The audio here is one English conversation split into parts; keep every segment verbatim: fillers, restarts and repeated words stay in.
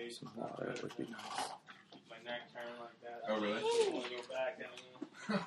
used to oh, that would be nice. Keep my neck turned like that. Oh, really? I want to go back and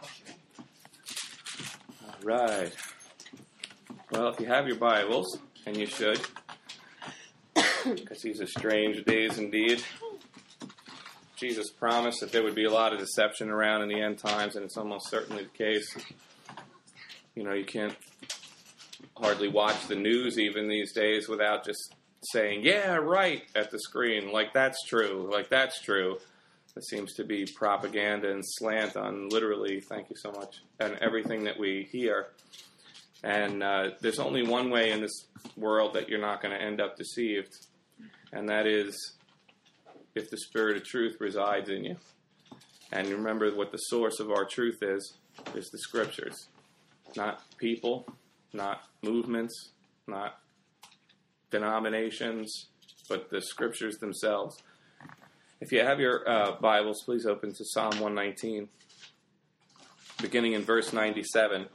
All right. Well, if you have your Bibles, and you should, because these are strange days indeed. Jesus promised that there would be a lot of deception around in the end times, and it's almost certainly the case. You know, you can't hardly watch the news even these days without just saying, yeah, right, at the screen, like that's true, like that's true. There seems to be propaganda and slant on literally, thank you so much, and everything that we hear. And uh, there's only one way in this world that you're not going to end up deceived, and that is if the Spirit of truth resides in you. And remember what the source of our truth is, is the Scriptures. Not people, not movements, not denominations, but the Scriptures themselves. If you have your uh, Bibles, please open to Psalm one nineteen, beginning in verse ninety-seven.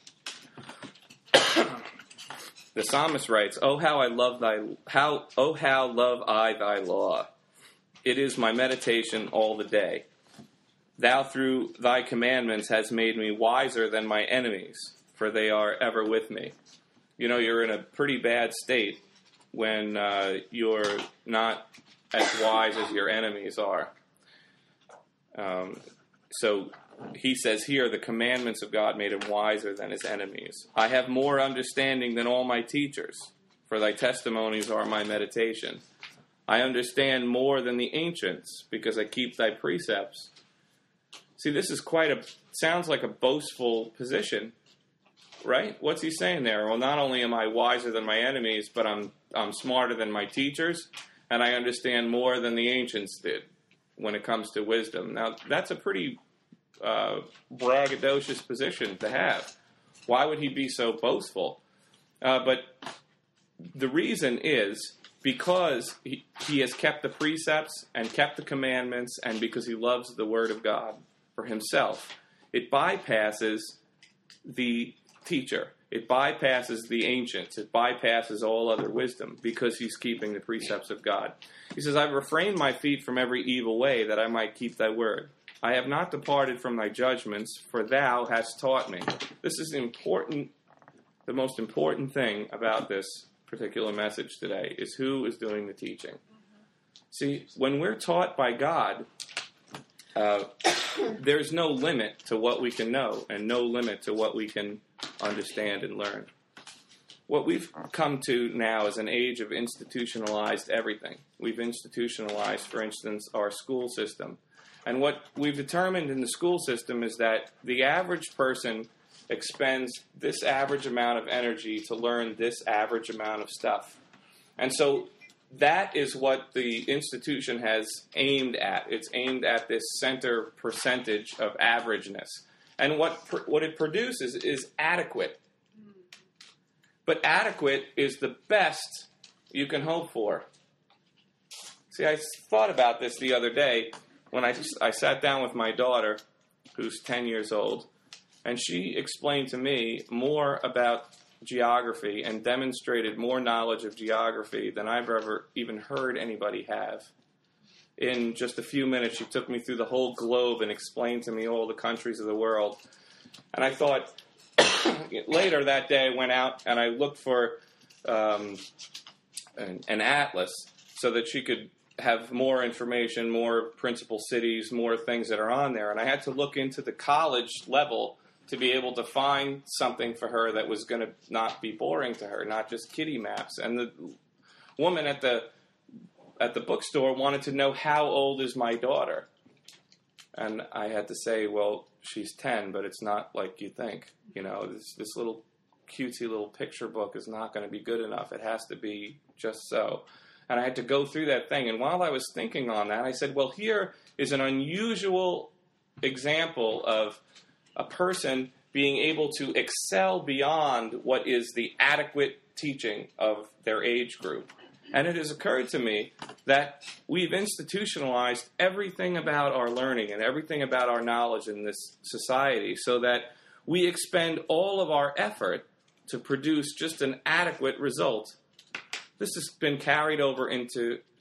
The psalmist writes, "Oh how I love thy how oh how love I thy law. It is my meditation all the day. Thou through thy commandments hast made me wiser than my enemies, for they are ever with me." You know, you're in a pretty bad state when uh, you're not as wise as your enemies are. Um, so he says here, the commandments of God made him wiser than his enemies. I have more understanding than all my teachers, for thy testimonies are my meditation. I understand more than the ancients, because I keep thy precepts. See, this is quite a, sounds like a boastful position, right? What's he saying there? Well, not only am I wiser than my enemies, but I'm I'm smarter than my teachers, and I understand more than the ancients did when it comes to wisdom. Now, that's a pretty uh, braggadocious position to have. Why would he be so boastful? Uh, but the reason is because he, he has kept the precepts and kept the commandments, and because he loves the Word of God for himself. It bypasses the teacher. It bypasses the ancients. It bypasses all other wisdom because he's keeping the precepts of God. He says, I've refrained my feet from every evil way that I might keep thy word. I have not departed from thy judgments, for thou hast taught me. This is important. The most important thing about this particular message today is who is doing the teaching. See, when we're taught by God, uh, there's no limit to what we can know and no limit to what we can understand and learn. What we've come to now is an age of institutionalized everything. We've institutionalized, for instance, our school system. And what we've determined in the school system is that the average person expends this average amount of energy to learn this average amount of stuff. And so that is what the institution has aimed at. It's aimed at this center percentage of averageness. And what what it produces is adequate. But adequate is the best you can hope for. See, I thought about this the other day when I, I sat down with my daughter, who's ten years old, and she explained to me more about geography and demonstrated more knowledge of geography than I've ever even heard anybody have. In just a few minutes, she took me through the whole globe and explained to me all the countries of the world. And I thought, later that day, I went out and I looked for um, an, an atlas so that she could have more information, more principal cities, more things that are on there. And I had to look into the college level to be able to find something for her that was going to not be boring to her, not just kiddie maps. And the woman at the at the bookstore wanted to know, how old is my daughter? And I had to say, well, she's ten, but it's not like you think. You know, this, this little cutesy little picture book is not going to be good enough. It has to be just so. And I had to go through that thing. And while I was thinking on that, I said, well, here is an unusual example of a person being able to excel beyond what is the adequate teaching of their age group. And it has occurred to me that we've institutionalized everything about our learning and everything about our knowledge in this society so that we expend all of our effort to produce just an adequate result. This has been carried over into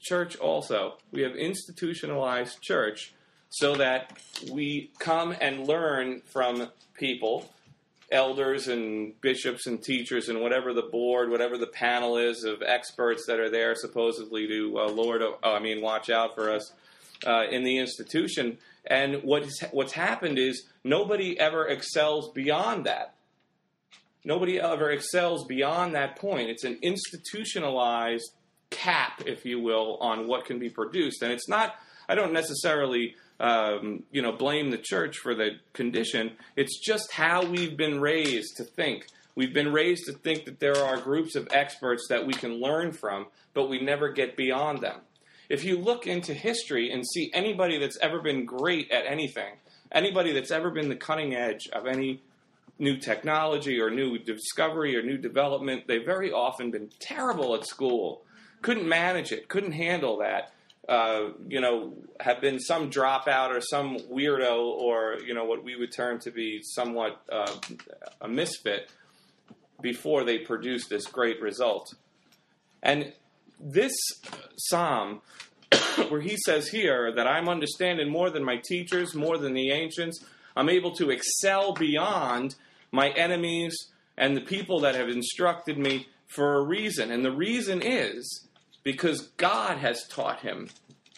church also. We have institutionalized church so that we come and learn from people, elders and bishops and teachers and whatever the board, whatever the panel is of experts that are there supposedly to, uh, Lord, uh, I mean, watch out for us uh, in the institution. And what's, what's happened is nobody ever excels beyond that. Nobody ever excels beyond that point. It's an institutionalized cap, if you will, on what can be produced. And it's not, I don't necessarily, um, you know, blame the church for the condition. It's just how we've been raised to think. We've been raised to think that there are groups of experts that we can learn from, but we never get beyond them. If you look into history and see anybody that's ever been great at anything, anybody that's ever been the cutting edge of any new technology or new discovery or new development, they've very often been terrible at school, couldn't manage it, couldn't handle that, uh, you know, have been some dropout or some weirdo or, you know, what we would term to be somewhat uh, a misfit before they produce this great result. And this psalm, where he says here that I'm understanding more than my teachers, more than the ancients, I'm able to excel beyond my enemies and the people that have instructed me for a reason. And the reason is because God has taught him.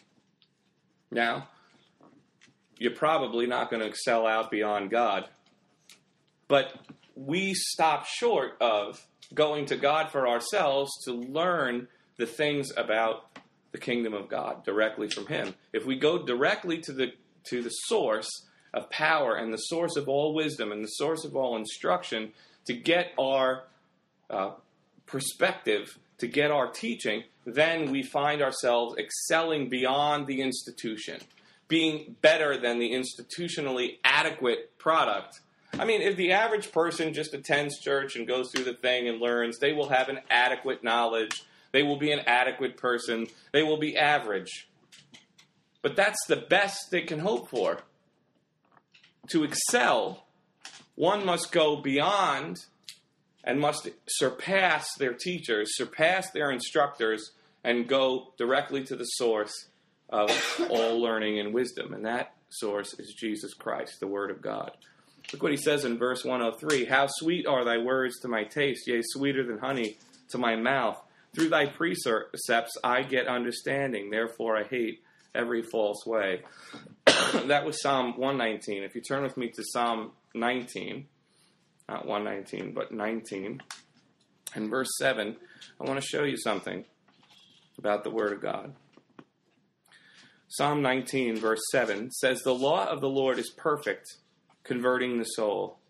Now, you're probably not going to excel out beyond God. But we stop short of going to God for ourselves to learn the things about the kingdom of God directly from him. If we go directly to the to the source of power and the source of all wisdom and the source of all instruction to get our uh, perspective, to get our teaching, then we find ourselves excelling beyond the institution, being better than the institutionally adequate product. I mean, if the average person just attends church and goes through the thing and learns, they will have an adequate knowledge. They will be an adequate person. They will be average. But that's the best they can hope for. To excel, one must go beyond and must surpass their teachers, surpass their instructors, and go directly to the source of all learning and wisdom. And that source is Jesus Christ, the Word of God. Look what he says in verse one oh three. How sweet are thy words to my taste, yea, sweeter than honey to my mouth. Through thy precepts I get understanding, therefore I hate every false way. That was Psalm one nineteen. If you turn with me to Psalm nineteen, not one nineteen, but nineteen, and verse seven, I want to show you something about the Word of God. Psalm nineteen, verse seven says, the law of the Lord is perfect, converting the soul.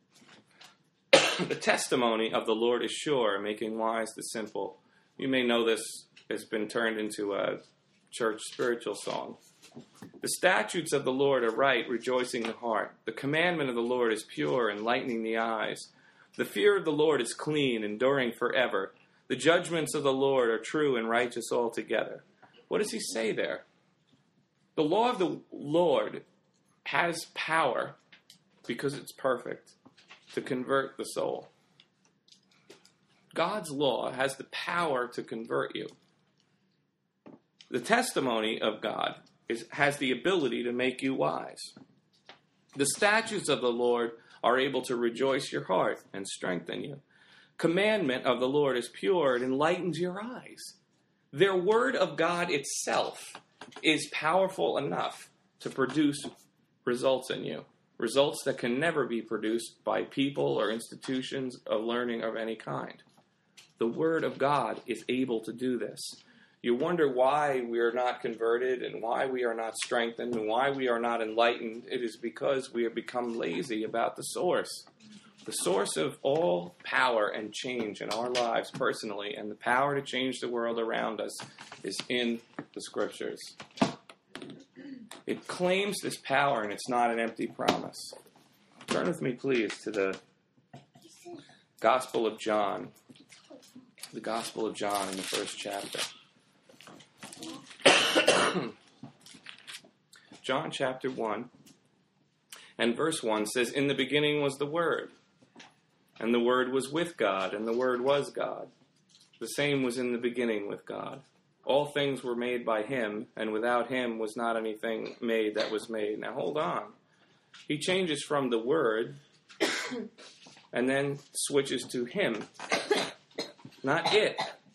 The testimony of the Lord is sure, making wise the simple. You may know this has been turned into a church spiritual song. The statutes of the Lord are right, rejoicing the heart. The commandment of the Lord is pure, enlightening the eyes. The fear of the Lord is clean, enduring forever. The judgments of the Lord are true and righteous altogether. What does he say there? The law of the Lord has power, because it's perfect, to convert the soul. God's law has the power to convert you. The testimony of God is, has the ability to make you wise. The statutes of the Lord are able to rejoice your heart and strengthen you. Commandment of the Lord is pure, it enlightens your eyes. Their word of God itself is powerful enough to produce results in you. Results that can never be produced by people or institutions of learning of any kind. The Word of God is able to do this. You wonder why we are not converted and why we are not strengthened and why we are not enlightened. It is because we have become lazy about the source. The source of all power and change in our lives personally and the power to change the world around us is in the Scriptures. It claims this power, and it's not an empty promise. Turn with me, please, to the Gospel of John. The Gospel of John in the first chapter. John chapter one and verse one says, in the beginning was the Word, and the Word was with God, and the Word was God. The same was in the beginning with God. All things were made by him, and without him was not anything made that was made. Now hold on. He changes from the Word and then switches to him, not it.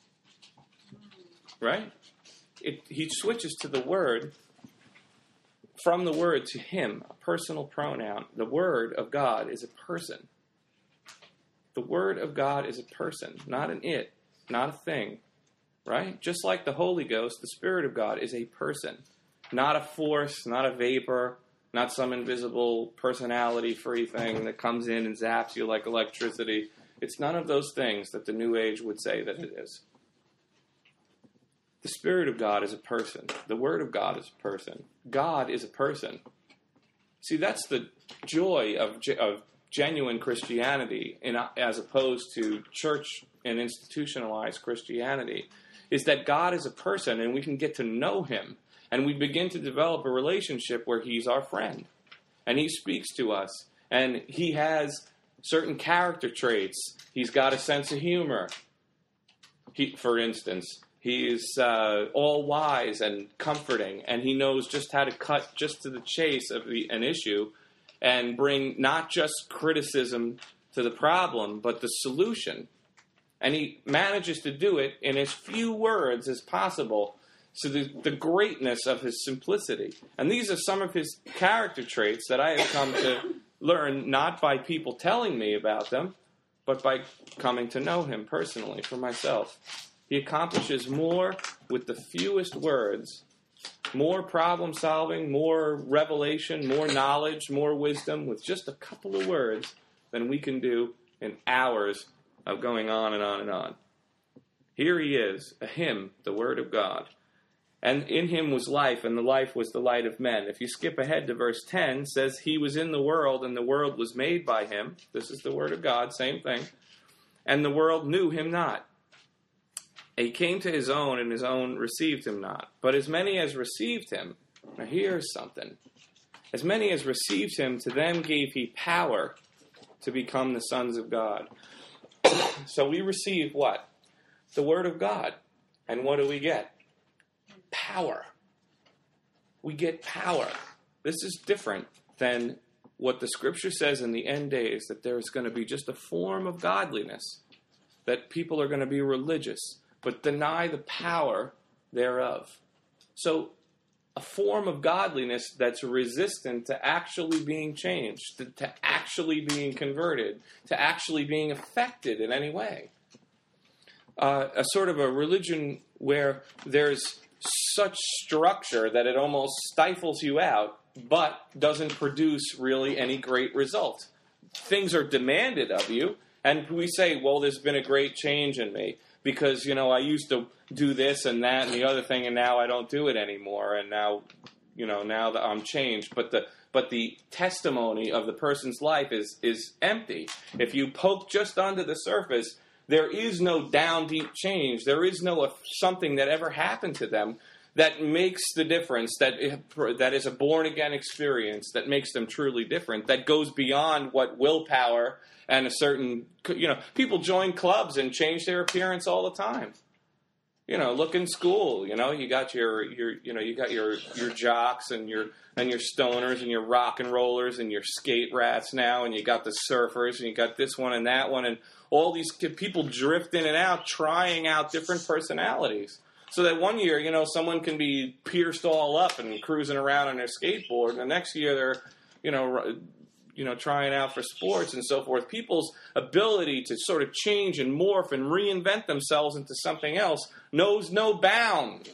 Right? It, he switches to the Word, from the Word to him, a personal pronoun. The Word of God is a person. The Word of God is a person, not an it, not a thing. Right? Just like the Holy Ghost, the Spirit of God is a person, not a force, not a vapor, not some invisible personality-free thing that comes in and zaps you like electricity. It's none of those things that the New Age would say that it is. The Spirit of God is a person. The Word of God is a person. God is a person. See, that's the joy of, of genuine Christianity, in, as opposed to church and institutionalized Christianity, is that God is a person and we can get to know him. And we begin to develop a relationship where he's our friend. And he speaks to us. And he has certain character traits. He's got a sense of humor. He, for instance, he is uh, all wise and comforting. And he knows just how to cut just to the chase of the, an issue and bring not just criticism to the problem, but the solution. And he manages to do it in as few words as possible. So the, the greatness of his simplicity. And these are some of his character traits that I have come to learn not by people telling me about them, but by coming to know him personally for myself. He accomplishes more with the fewest words, more problem solving, more revelation, more knowledge, more wisdom with just a couple of words than we can do in hours of going on and on and on. Here he is, a hymn, the Word of God. And in him was life, and the life was the light of men. If you skip ahead to verse ten, it says, he was in the world, and the world was made by him. This is the Word of God, same thing. And the world knew him not. He came to his own, and his own received him not. But as many as received him, now here's something. As many as received him, to them gave he power to become the sons of God. So we receive what? The Word of God. And what do we get? Power. We get power. This is different than what the Scripture says in the end days, that there's going to be just a form of godliness, that people are going to be religious, but deny the power thereof. So a form of godliness that's resistant to actually being changed, to, to actually being converted, to actually being affected in any way. Uh, a sort of a religion where there's such structure that it almost stifles you out, but doesn't produce really any great result. Things are demanded of you, and we say, well, there's been a great change in me, because, you know, I used to do this and that and the other thing, and now I don't do it anymore, and now, you know, now that I'm changed. But the but the testimony of the person's life is is empty. If you poke just under the surface, there is no down deep change. There is no something that ever happened to them that makes the difference, that that is a born-again experience, that makes them truly different, that goes beyond what willpower and a certain, you know, people join clubs and change their appearance all the time. You know, look in school, you know, you got your, your you know, you got your, your jocks and your and your stoners and your rock and rollers and your skate rats now, and you got the surfers, and you got this one and that one, and all these people drift in and out, trying out different personalities. So that one year, you know, someone can be pierced all up and cruising around on their skateboard, and the next year they're, you know, you know, trying out for sports and so forth. People's ability to sort of change and morph and reinvent themselves into something else knows no bounds.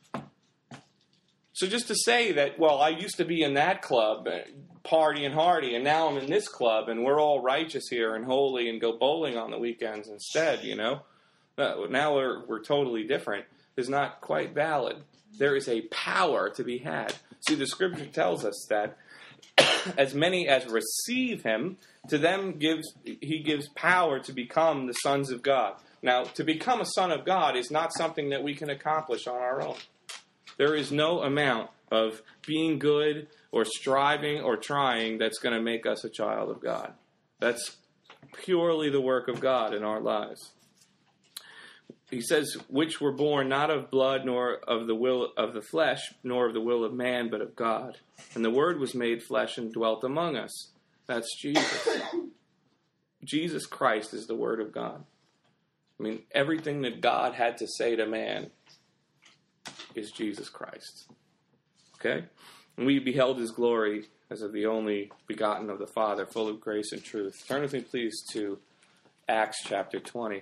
So just to say that, well, I used to be in that club, party and hardy, and now I'm in this club, and we're all righteous here and holy and go bowling on the weekends instead, you know, now we're we're totally different, is not quite valid. There is a power to be had. See, the Scripture tells us that as many as receive him, to them gives he gives power to become the sons of God. Now, to become a son of God is not something that we can accomplish on our own. There is no amount of being good or striving or trying that's going to make us a child of God. That's purely the work of God in our lives. he says, which were born not of blood, nor of the will of the flesh, nor of the will of man, but of God. And the Word was made flesh and dwelt among us. That's Jesus. Jesus Christ is the Word of God. I mean, everything that God had to say to man is Jesus Christ. Okay? And we beheld his glory as of the only begotten of the Father, full of grace and truth. Turn with me, please, to Acts chapter twenty.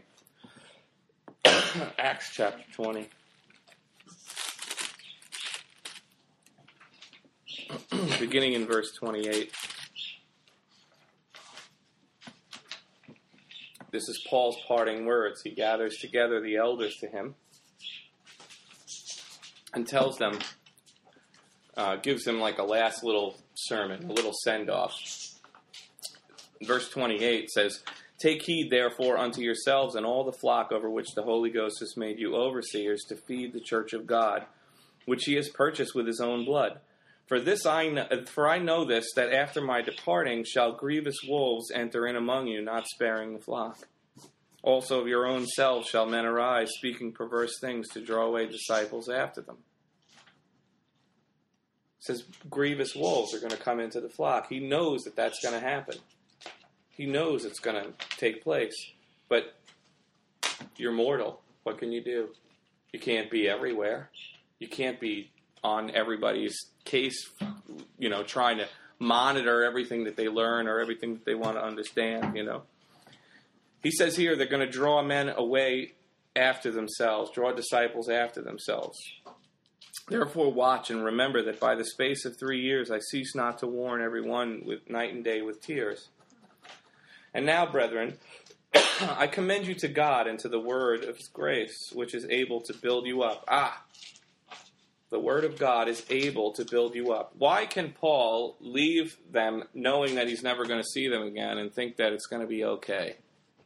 Acts chapter twenty. Beginning in verse twenty-eight. This is Paul's parting words. He gathers together the elders to him and tells them, uh, gives them like a last little sermon, a little send-off. Verse twenty-eight says, "Take heed, therefore, unto yourselves and all the flock over which the Holy Ghost has made you overseers, to feed the church of God, which he has purchased with his own blood. For this I know, for I know this, that after my departing shall grievous wolves enter in among you, not sparing the flock. Also of your own selves shall men arise, speaking perverse things to draw away disciples after them." It says grievous wolves are going to come into the flock. He knows that that's going to happen. He knows it's going to take place. But you're mortal. What can you do? You can't be everywhere. You can't be on everybody's case, you know, trying to monitor everything that they learn or everything that they want to understand, you know. He says here they're going to draw men away after themselves, draw disciples after themselves. "Therefore watch and remember that by the space of three years I cease not to warn every one with night and day with tears. And now, brethren, I commend you to God and to the word of his grace, which is able to build you up." Ah, the word of God is able to build you up. Why can Paul leave them knowing that he's never going to see them again and think that it's going to be okay?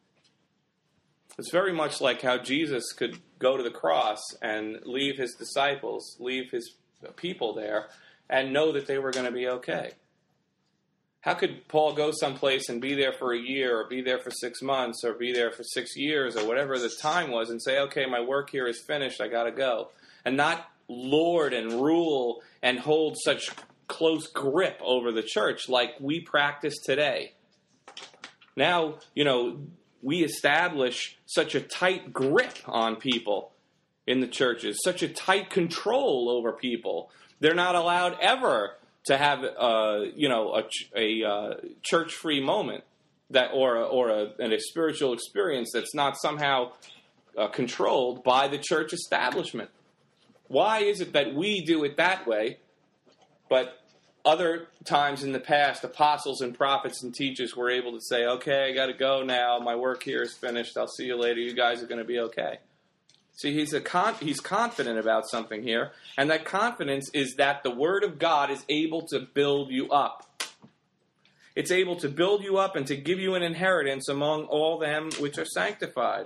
It's very much like how Jesus could go to the cross and leave his disciples, leave his people there, and know that they were going to be okay. How could Paul go someplace and be there for a year or be there for six months or be there for six years or whatever the time was and say, okay, my work here is finished, I got to go, and not lord and rule and hold such close grip over the church like we practice today? Now, you know, we establish such a tight grip on people in the churches, such a tight control over people. They're not allowed ever to have, uh, you know, a, a uh, church-free moment that, or a, or a, and a spiritual experience that's not somehow uh, controlled by the church establishment. Why is it that we do it that way, but other times in the past, apostles and prophets and teachers were able to say, okay, I got to go now. My work here is finished. I'll see you later. You guys are going to be okay. See, he's a con- he's confident about something here, and that confidence is that the Word of God is able to build you up. It's able to build you up and to give you an inheritance among all them which are sanctified.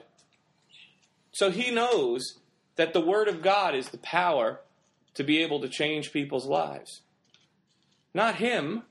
So he knows that the Word of God is the power to be able to change people's lives. Not him.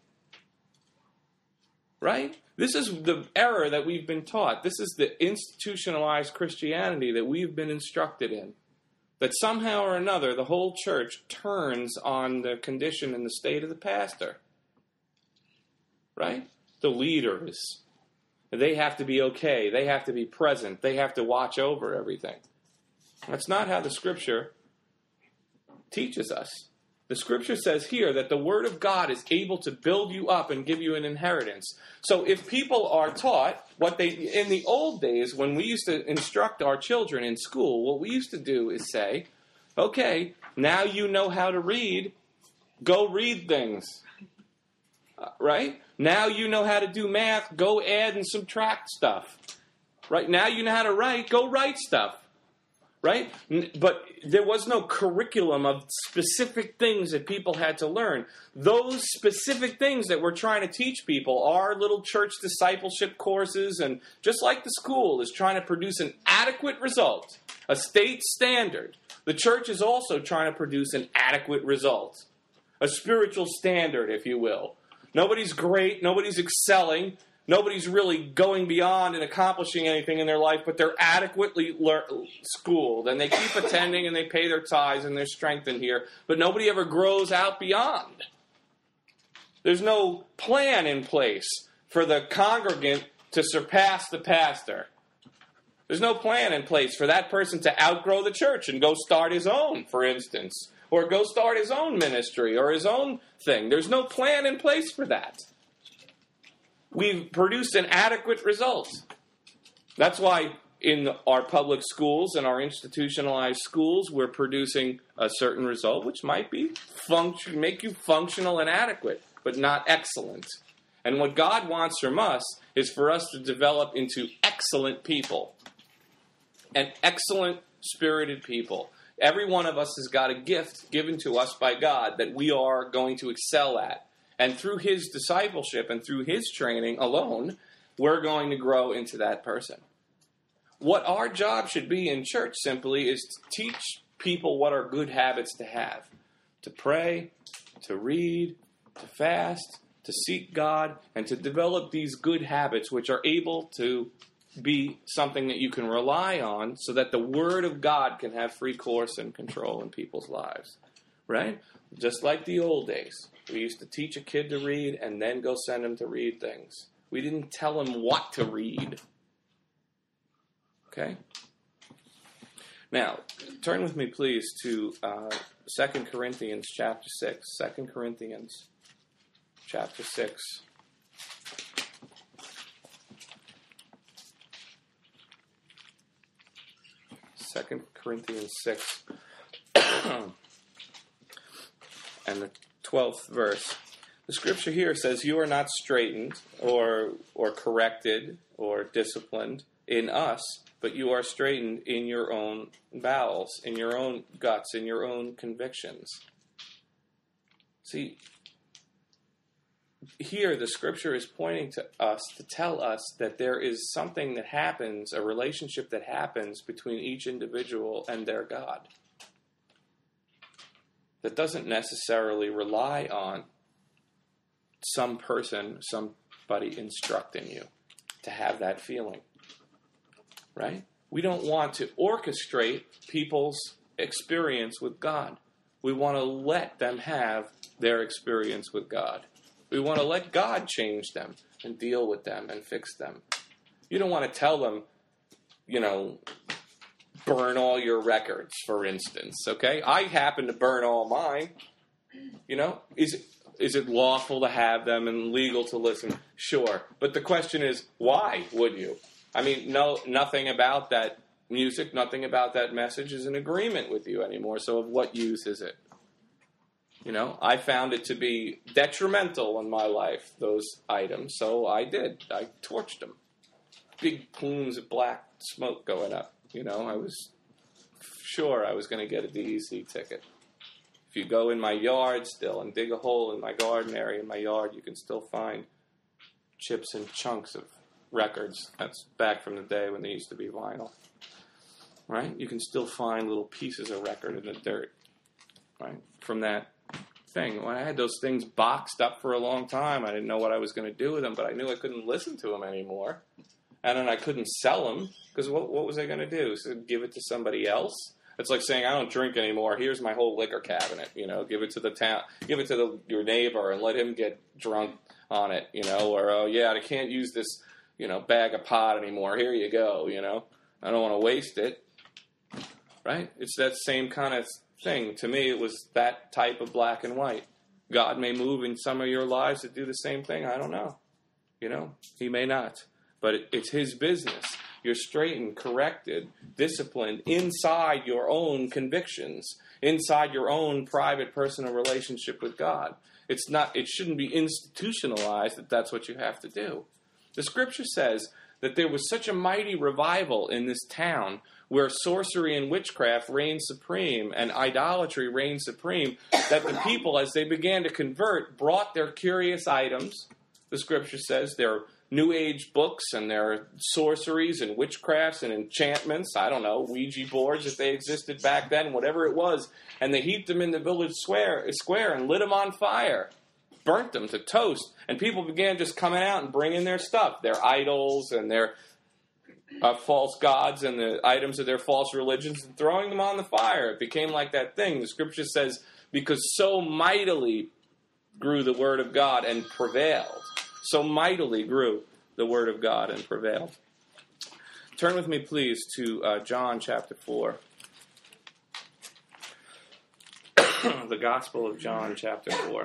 Right? This is the error that we've been taught. This is the institutionalized Christianity that we've been instructed in. That somehow or another the whole church turns on the condition and the state of the pastor. Right? The leaders. They have to be okay. They have to be present. They have to watch over everything. That's not how the Scripture teaches us. The Scripture says here that the Word of God is able to build you up and give you an inheritance. So if people are taught what they, in the old days when we used to instruct our children in school, what we used to do is say, okay, now you know how to read, go read things. Uh, right? Now you know how to do math, go add and subtract stuff. Right? Now you know how to write, go write stuff. Right? But there was no curriculum of specific things that people had to learn. Those specific things that we're trying to teach people are little church discipleship courses, and just like the school is trying to produce an adequate result, a state standard, the church is also trying to produce an adequate result, a spiritual standard, if you will. Nobody's great, nobody's excelling, Nobody's really going beyond and accomplishing anything in their life, but they're adequately lear- schooled, and they keep attending, and they pay their tithes, and they're strengthened here, but nobody ever grows out beyond. There's no plan in place for the congregant to surpass the pastor. There's no plan in place for that person to outgrow the church and go start his own, for instance, or go start his own ministry or his own thing. There's no plan in place for that. We've produced an adequate result. That's why in our public schools and our institutionalized schools, we're producing a certain result, which might be function, make you functional and adequate, but not excellent. And what God wants from us is for us to develop into excellent people. And excellent spirited people. Every one of us has got a gift given to us by God that we are going to excel at. And through his discipleship and through his training alone, we're going to grow into that person. What our job should be in church simply is to teach people what are good habits to have. To pray, to read, to fast, to seek God, and to develop these good habits which are able to be something that you can rely on so that the Word of God can have free course and control in people's lives. Right? Just like the old days. We used to teach a kid to read and then go send him to read things. We didn't tell him what to read. Okay? Now, turn with me, please, to uh, Second Corinthians chapter six. Second Corinthians chapter six. Second Corinthians six. And the twelfth verse. The scripture here says, you are not straightened or or corrected or disciplined in us, but you are straightened in your own bowels, in your own guts, in your own convictions. See, here the scripture is pointing to us to tell us that there is something that happens, a relationship that happens between each individual and their God. That doesn't necessarily rely on some person, somebody instructing you to have that feeling. Right? We don't want to orchestrate people's experience with God. We want to let them have their experience with God. We want to let God change them and deal with them and fix them. You don't want to tell them, you know, burn all your records, for instance, okay? I happen to burn all mine. You know, is is it lawful to have them and legal to listen? Sure. But the question is, why would you? I mean, no, nothing about that music, nothing about that message is in agreement with you anymore. So of what use is it? You know, I found it to be detrimental in my life, those items. So I did. I torched them. Big plumes of black smoke going up. You know, I was sure I was going to get a D E C ticket. If you go in my yard still and dig a hole in my garden area in my yard, you can still find chips and chunks of records. That's back from the day when they used to be vinyl. Right? You can still find little pieces of record in the dirt. Right? From that thing. When I had those things boxed up for a long time, I didn't know what I was going to do with them, but I knew I couldn't listen to them anymore. And then I couldn't sell them, because what, what was I going to do? So give it to somebody else? It's like saying, I don't drink anymore. Here's my whole liquor cabinet. You know, give it to the town, give it to the, your neighbor and let him get drunk on it. You know, or, oh, yeah, I can't use this, you know, bag of pot anymore. Here you go, you know. I don't want to waste it. Right? It's that same kind of thing. To me, it was that type of black and white. God may move in some of your lives to do the same thing. I don't know. You know, he may not. But it, it's his business. You're straightened, corrected, disciplined inside your own convictions, inside your own private personal relationship with God. It's not. It shouldn't be institutionalized that that's what you have to do. The scripture says that there was such a mighty revival in this town where sorcery and witchcraft reigned supreme and idolatry reigned supreme, that the people, as they began to convert, brought their curious items, the scripture says, their New Age books and their sorceries and witchcrafts and enchantments, I don't know, Ouija boards if they existed back then, whatever it was, and they heaped them in the village square, square and lit them on fire. burnt them to toast. And people began just coming out and bringing their stuff, their idols and their uh, false gods and the items of their false religions, and throwing them on the fire. It became like that thing. The scripture says, because so mightily grew the word of God and prevailed. So mightily grew the word of God and prevailed. Turn with me, please, to uh, John chapter four. The Gospel of John chapter four.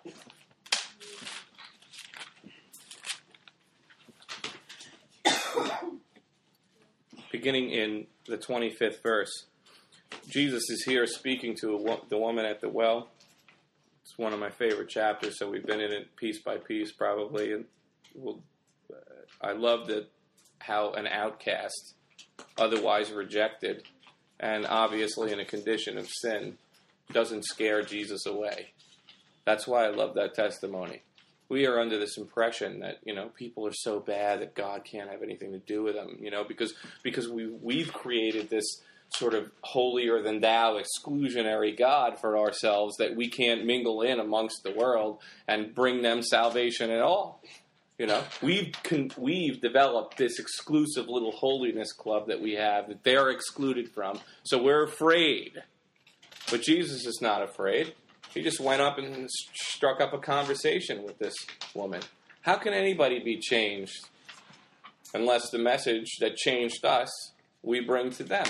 Beginning in the twenty-fifth verse. Jesus is here speaking to a wo- the woman at the well. It's one of my favorite chapters, so we've been in it piece by piece probably. And we'll, uh, I love that how an outcast, otherwise rejected, and obviously in a condition of sin, doesn't scare Jesus away. That's why I love that testimony. We are under this impression that, you know, people are so bad that God can't have anything to do with them, you know, because because we, we've created this sort of holier-than-thou exclusionary God for ourselves that we can't mingle in amongst the world and bring them salvation at all. You know, we've con- we've developed this exclusive little holiness club that we have that they're excluded from, so we're afraid. But Jesus is not afraid. He just went up and struck up a conversation with this woman. How can anybody be changed unless the message that changed us we bring to them?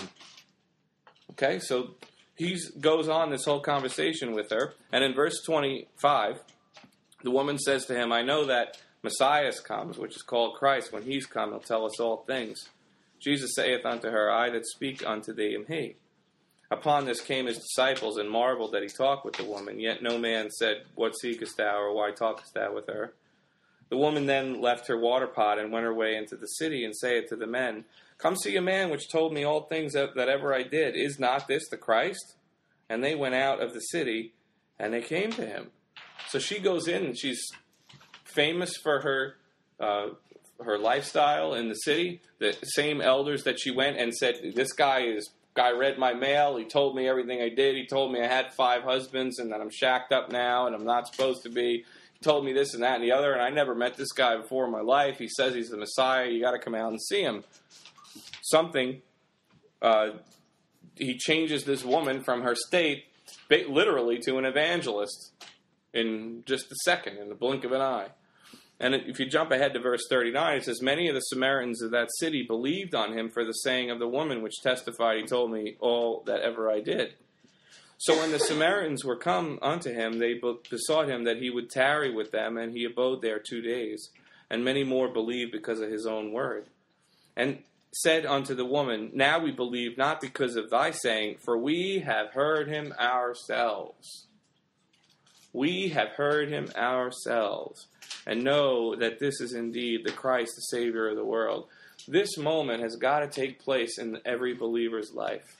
Okay, so he goes on this whole conversation with her, and in verse twenty-five, the woman says to him, I know that Messiah comes, which is called Christ. When he's come, he'll tell us all things. Jesus saith unto her, I that speak unto thee am he. Upon this came his disciples, and marveled that he talked with the woman. Yet no man said, What seekest thou, or why talkest thou with her? The woman then left her water pot, and went her way into the city, and saith to the men, Come see a man which told me all things that, that ever I did. Is not this the Christ? And they went out of the city, and they came to him. So she goes in, and she's famous for her uh, her lifestyle in the city. The same elders that she went and said, This guy is Guy read my mail. He told me everything I did. He told me I had five husbands and that I'm shacked up now and I'm not supposed to be. He told me this and that and the other, and I never met this guy before in my life. He says he's the Messiah. You got to come out and see him. Something, uh, he changes this woman from her state literally to an evangelist in just a second, in the blink of an eye. And if you jump ahead to verse thirty-nine, it says, Many of the Samaritans of that city believed on him for the saying of the woman, which testified, He told me all that ever I did. So when the Samaritans were come unto him, they besought him that he would tarry with them, and he abode there two days. And many more believed because of his own word. And said unto the woman, Now we believe not because of thy saying, for we have heard him ourselves. We have heard him ourselves, and know that this is indeed the Christ, the Savior of the world. This moment has got to take place in every believer's life.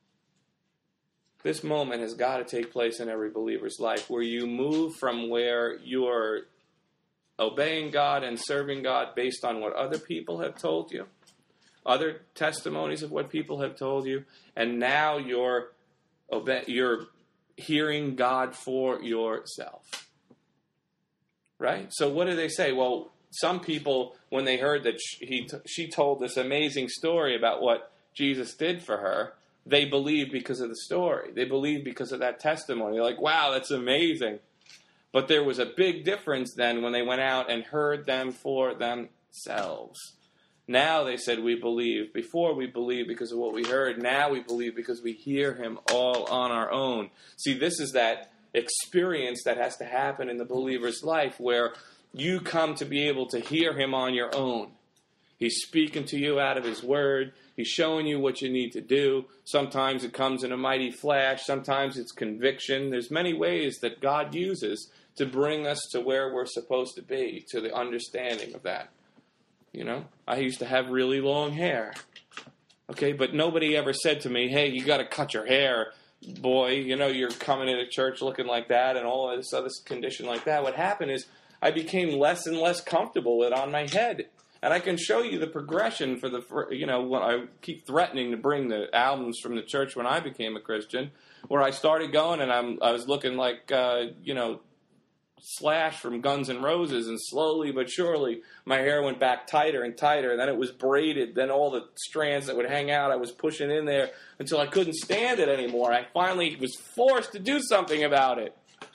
This moment has got to take place in every believer's life, where you move from where you're obeying God and serving God based on what other people have told you, other testimonies of what people have told you, and now you're obe- you're hearing God for yourself. Right? So what do they say? Well, some people, when they heard that she, he t- she told this amazing story about what Jesus did for her, they believed because of the story. They believed because of that testimony. They're like, wow, that's amazing. But there was a big difference then when they went out and heard them for themselves. Now they said, we believe. Before we believed because of what we heard. Now we believe because we hear him all on our own. See, this is that experience that has to happen in the believer's life where you come to be able to hear him on your own. He's speaking to you out of his word. He's showing you what you need to do. Sometimes it comes in a mighty flash. Sometimes it's conviction. There's many ways that God uses to bring us to where we're supposed to be, to the understanding of that. You know, I used to have really long hair. Okay, but nobody ever said to me, hey, you got to cut your hair, boy. You know, you're coming into church looking like that and all this other condition like that. What happened is I became less and less comfortable with it on my head. And I can show you the progression for the, for, you know, when I keep threatening to bring the albums from the church when I became a Christian, where I started going and I'm, I was looking like, uh, you know, Slash from Guns N' Roses, and slowly but surely my hair went back tighter and tighter, and then it was braided. Then all the strands that would hang out I was pushing in there until I couldn't stand it anymore. I finally was forced to do something about it.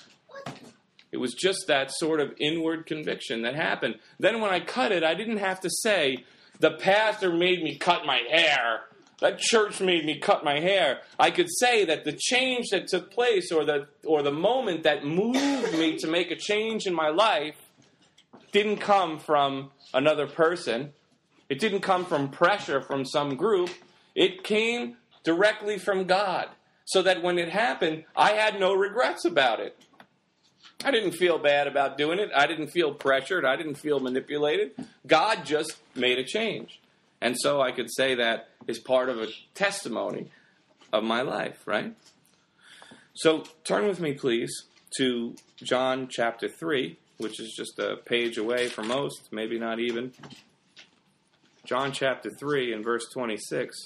It was just that sort of inward conviction that happened. Then when I cut it, I didn't have to say, the pastor made me cut my hair. That church made me cut my hair. I could say that the change that took place, or the or the moment that moved me to make a change in my life, didn't come from another person. It didn't come from pressure from some group. It came directly from God. So that when it happened, I had no regrets about it. I didn't feel bad about doing it. I didn't feel pressured. I didn't feel manipulated. God just made a change. And so I could say that is part of a testimony of my life, right? So turn with me, please, to John chapter three, which is just a page away from most, maybe not even. John chapter three and verse twenty-six.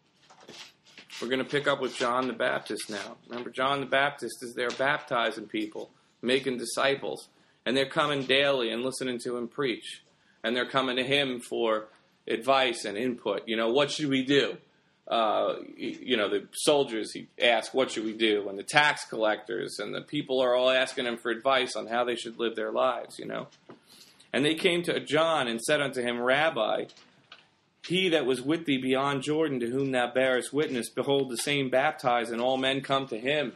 We're going to pick up with John the Baptist now. Remember, John the Baptist is there baptizing people, making disciples, and they're coming daily and listening to him preach, and they're coming to him for advice and input. You know, what should we do? Uh, you know, the soldiers, he asked, what should we do? And the tax collectors and the people are all asking him for advice on how they should live their lives, you know. And they came to John and said unto him, Rabbi, he that was with thee beyond Jordan, to whom thou bearest witness, behold, the same baptize, and all men come to him.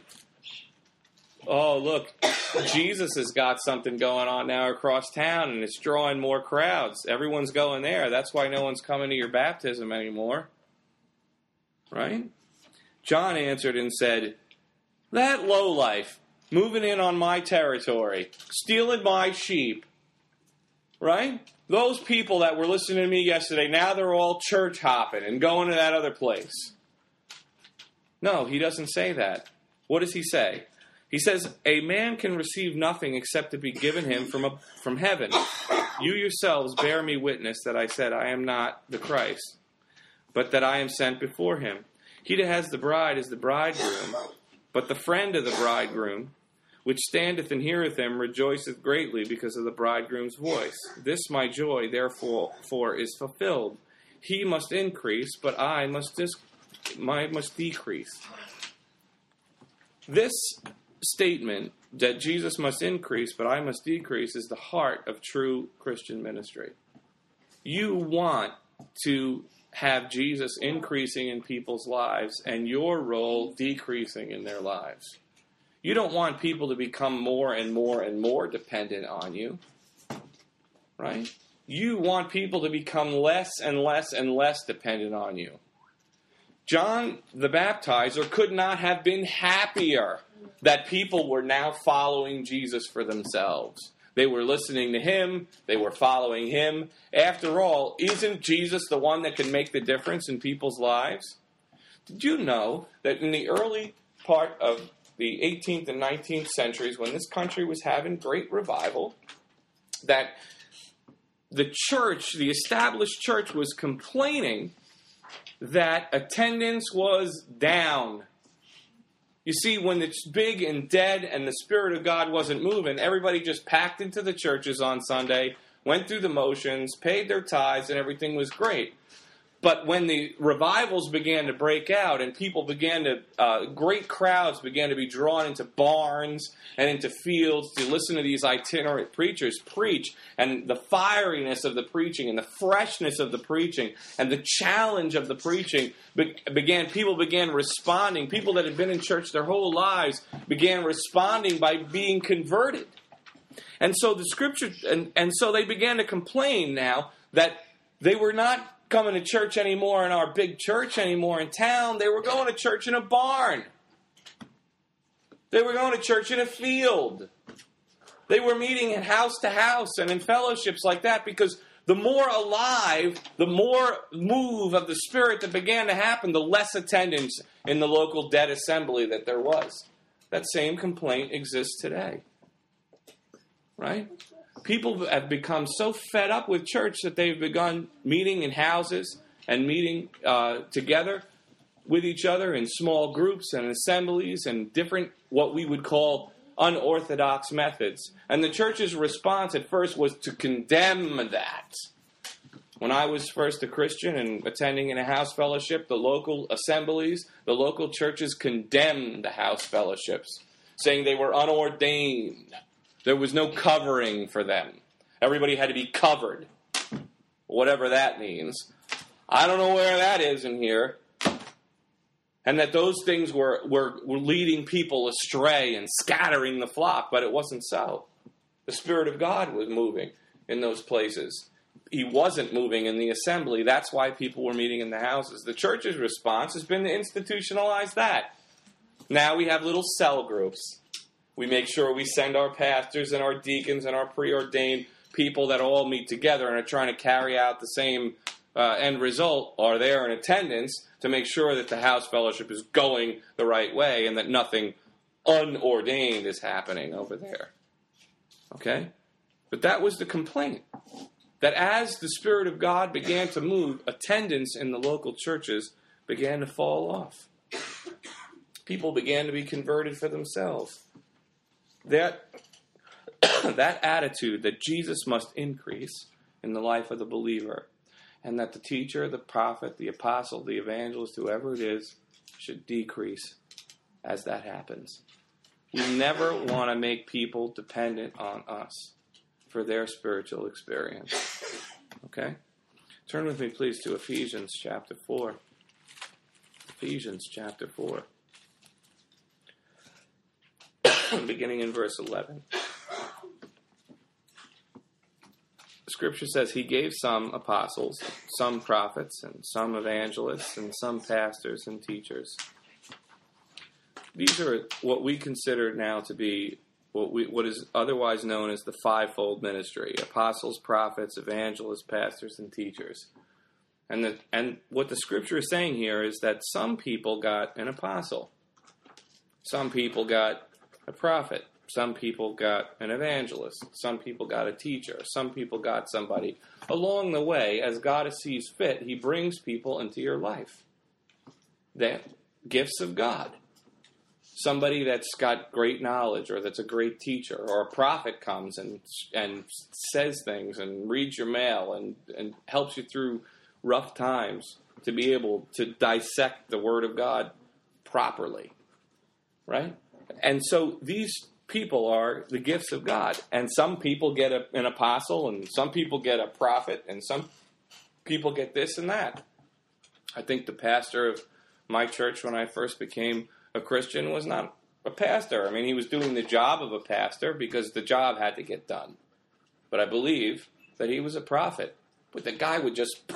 Oh, look, Jesus has got something going on now across town, and it's drawing more crowds. Everyone's going there. That's why no one's coming to your baptism anymore. Right? John answered and said, that lowlife, moving in on my territory, stealing my sheep, right? Those people that were listening to me yesterday, now they're all church hopping and going to that other place. No, he doesn't say that. What does he say? He says, a man can receive nothing except to be given him from a, from heaven. You yourselves bear me witness that I said, I am not the Christ, but that I am sent before him. He that has the bride is the bridegroom, but the friend of the bridegroom, which standeth and heareth him, rejoiceth greatly because of the bridegroom's voice. This my joy, therefore, for is fulfilled. He must increase, but I must, dis- I must decrease. This statement that Jesus must increase, but I must decrease, is the heart of true Christian ministry. You want to have Jesus increasing in people's lives and your role decreasing in their lives. You don't want people to become more and more and more dependent on you, right? You want people to become less and less and less dependent on you. John the Baptizer could not have been happier that people were now following Jesus for themselves. They were listening to him. They were following him. After all, isn't Jesus the one that can make the difference in people's lives? Did you know that in the early part of the eighteenth and nineteenth centuries, when this country was having great revival, that the church, the established church, was complaining that attendance was down. You see, when it's big and dead and the Spirit of God wasn't moving, everybody just packed into the churches on Sunday, went through the motions, paid their tithes, and everything was great. But when the revivals began to break out and people began to, uh, great crowds began to be drawn into barns and into fields to listen to these itinerant preachers preach, and the fieriness of the preaching and the freshness of the preaching and the challenge of the preaching be- began, people began responding. People that had been in church their whole lives began responding by being converted. And so the scripture, and, and so they began to complain now that they were not coming to church anymore in our big church anymore in town. They were going to church in a barn. They were going to church in a field. They were meeting in house to house and in fellowships like that, because the more alive, the more move of the Spirit that began to happen, the less attendance in the local dead assembly that there was. That same complaint exists today. Right? People have become so fed up with church that they've begun meeting in houses and meeting uh, together with each other in small groups and assemblies and different, what we would call unorthodox methods. And the church's response at first was to condemn that. When I was first a Christian and attending in a house fellowship, the local assemblies, the local churches condemned the house fellowships, saying they were unordained. There was no covering for them. Everybody had to be covered, whatever that means. I don't know where that is in here. And that those things were, were, were leading people astray and scattering the flock, but it wasn't so. The Spirit of God was moving in those places. He wasn't moving in the assembly. That's why people were meeting in the houses. The church's response has been to institutionalize that. Now we have little cell groups. We make sure we send our pastors and our deacons and our preordained people that all meet together and are trying to carry out the same uh, end result, are there in attendance to make sure that the house fellowship is going the right way and that nothing unordained is happening over there. Okay? But that was the complaint. That as the Spirit of God began to move, attendance in the local churches began to fall off. People began to be converted for themselves. That, that attitude that Jesus must increase in the life of the believer, and that the teacher, the prophet, the apostle, the evangelist, whoever it is, should decrease as that happens. We never want to make people dependent on us for their spiritual experience. Okay? Turn with me, please, to Ephesians chapter four. Ephesians chapter four. Beginning in verse eleven. The scripture says, He gave some apostles, some prophets, and some evangelists, and some pastors and teachers. These are what we consider now to be what we what is otherwise known as the fivefold ministry: apostles, prophets, evangelists, pastors, and teachers. And the, and what the scripture is saying here is that some people got an apostle, some people got a prophet, some people got an evangelist, some people got a teacher, some people got somebody. Along the way, as God sees fit, He brings people into your life. They're gifts of God. Somebody that's got great knowledge, or that's a great teacher, or a prophet comes and and says things and reads your mail and, and helps you through rough times to be able to dissect the Word of God properly. Right? And so these people are the gifts of God. And some people get a, an apostle, and some people get a prophet, and some people get this and that. I think the pastor of my church when I first became a Christian was not a pastor. I mean, he was doing the job of a pastor because the job had to get done. But I believe that he was a prophet. But the guy would just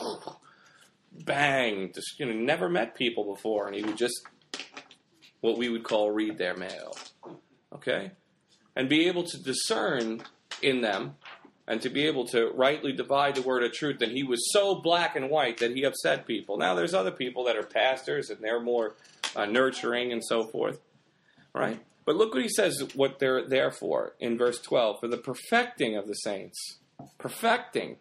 bang, just, you know, never met people before, and he would just, what we would call, read their mail. Okay? And be able to discern in them, and to be able to rightly divide the word of truth. And he was so black and white that he upset people. Now, there's other people that are pastors, and they're more uh, nurturing and so forth. Right? But look what he says, what they're there for in verse twelve. For the perfecting of the saints. Perfecting.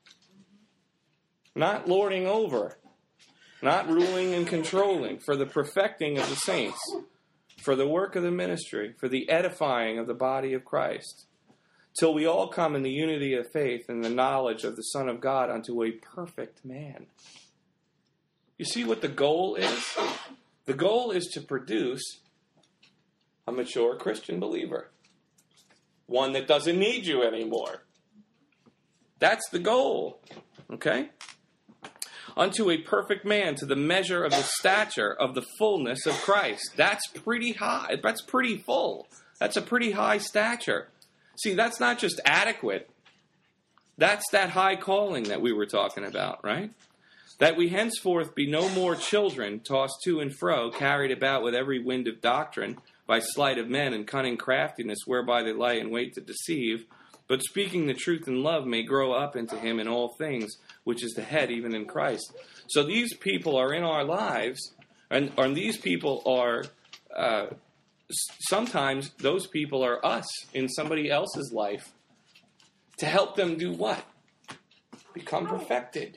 Not lording over. Not ruling and controlling. For the perfecting of the saints. For the work of the ministry. For the edifying of the body of Christ. Till we all come in the unity of faith and the knowledge of the Son of God unto a perfect man. You see what the goal is? The goal is to produce a mature Christian believer. One that doesn't need you anymore. That's the goal. Okay? Unto a perfect man, to the measure of the stature of the fullness of Christ. That's pretty high. That's pretty full. That's a pretty high stature. See, that's not just adequate. That's that high calling that we were talking about, right? That we henceforth be no more children, tossed to and fro, carried about with every wind of doctrine, by sleight of men and cunning craftiness, whereby they lie in wait to deceive, but speaking the truth in love may grow up into him in all things, which is the head, even in Christ. So these people are in our lives, and, and these people are... Uh, Sometimes those people are us in somebody else's life to help them do what? Become perfected.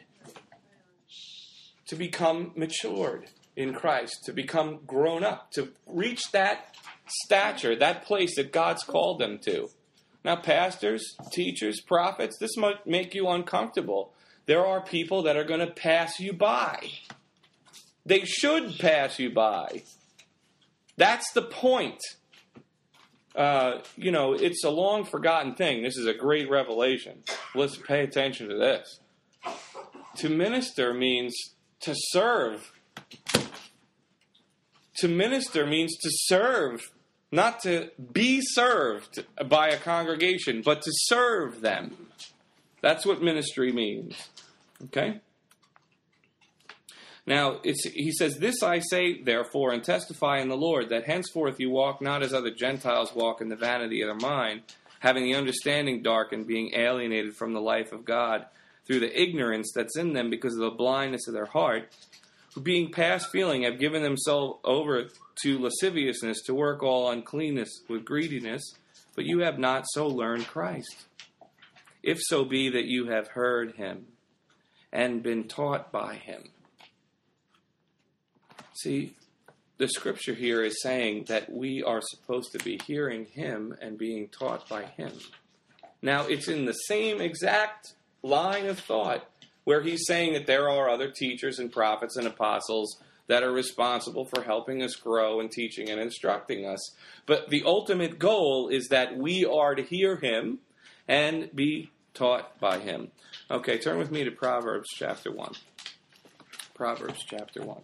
To become matured in Christ. To become grown up. To reach that stature, that place that God's called them to. Now, pastors, teachers, prophets, this might make you uncomfortable. There are people that are going to pass you by. They should pass you by. That's the point. Uh, you know, it's a long forgotten thing. This is a great revelation. Let's pay attention to this. To minister means to serve. To minister means to serve, not to be served by a congregation, but to serve them. That's what ministry means. Okay? Now, it's, he says, "This I say, therefore, and testify in the Lord, that henceforth you walk not as other Gentiles walk in the vanity of their mind, having the understanding darkened, being alienated from the life of God, through the ignorance that's in them because of the blindness of their heart, who being past feeling have given themselves over to lasciviousness, to work all uncleanness with greediness, but you have not so learned Christ. If so be that you have heard him, and been taught by him." See, the scripture here is saying that we are supposed to be hearing him and being taught by him. Now, it's in the same exact line of thought where he's saying that there are other teachers and prophets and apostles that are responsible for helping us grow and teaching and instructing us. But the ultimate goal is that we are to hear him and be taught by him. Okay, turn with me to Proverbs chapter one. Proverbs chapter one.